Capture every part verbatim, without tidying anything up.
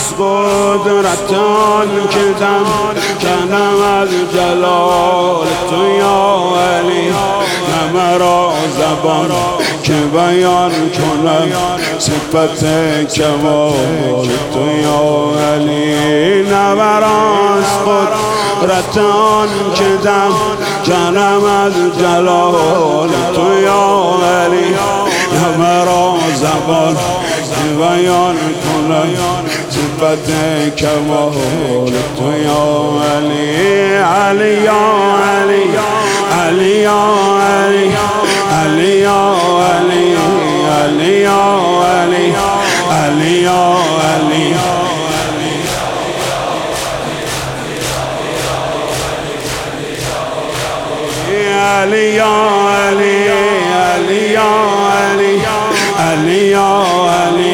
قدرت آن که دم کنم از جلال تو یا علی. نه مرا زبان که بیان کنم صفت کمال تو یا علی. نه مراست قدرت آن که دم کنم از جلال تو یا علی. نه مرا زبان که بیان کنم صفت کمال تو یا علی. علی یا علی، علی یا علی، علی یا علی، علی یا علی، علی یا علی، علی یا علی، علی یا علی، علی یا علی.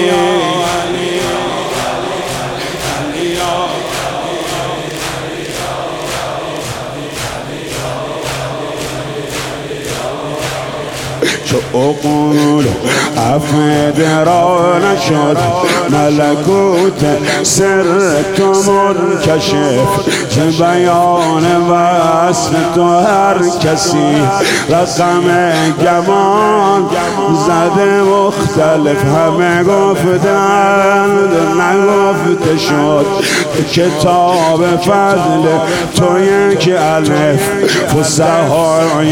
چو عقول افید را نشد ملکوت سر تو منکشف. چه بیان وصف تو هر کسی رقم گمان زده مختلف. همه گفتند نگفته شد کتاب فضل تو یک الف. فصحای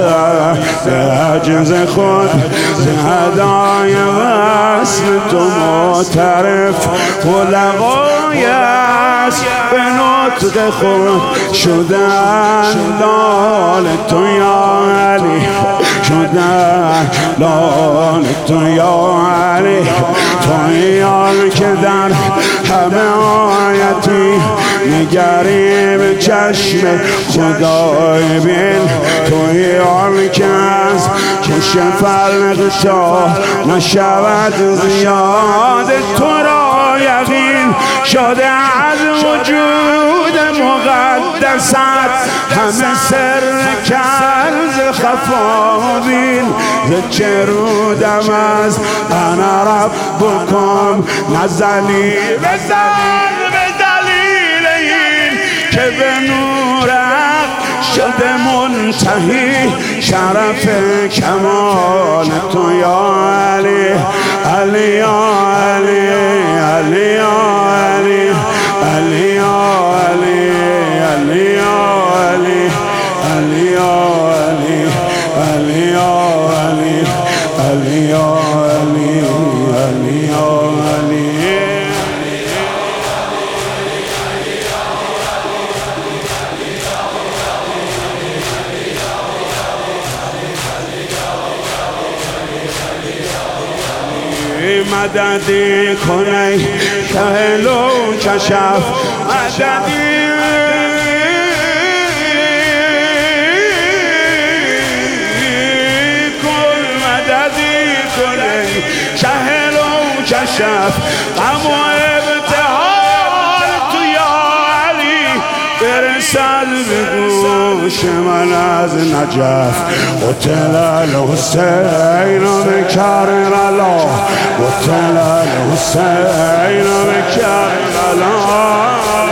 ده عجز خود هدای وصل تو معترف. خلقای است به نطق خود شدن لال تو یا علی، شدن لال تو یا علی. تویی که در همه آیتی نگری به چشم خدای بین. تویی که از کش فرق تا نشود زیاد. تو را یقین شده از وجود مقدست همه سر کنز خفا بین. ز چه رودم از انا ربکم نزلی بزن به دلیل این که به نور شده منتهی شرف کمال تو یا علی. علی یا علی، علی یا علی، علی یا علی، علی یا علی، علی یا علی، علی یا علی، علی یا علی، علی یا علی. مددی کنی کهلو کشف، مددی کن، مددی کنی کهلو کشف. غم و ابتحال تو یا علی برسد به گوش من از نجف. قتل الحسین بکربلا، قتل الحسین بکربلا.